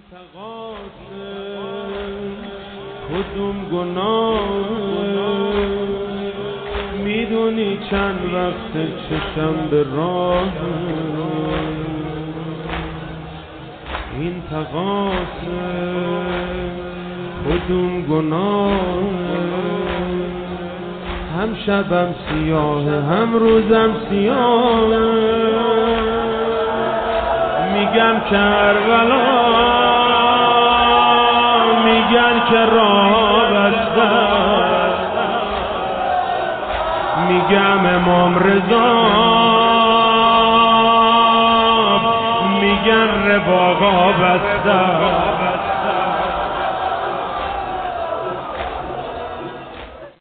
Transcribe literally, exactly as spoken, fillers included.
تقاصه کدوم گناه میدونی چند وقت چشم به راه این تقاصه کدوم گناه هم شبم سیاهه هم روزم سیاهه میگن کربلا میگن که راه بسته میگم امام رضا میگن رواقا بسته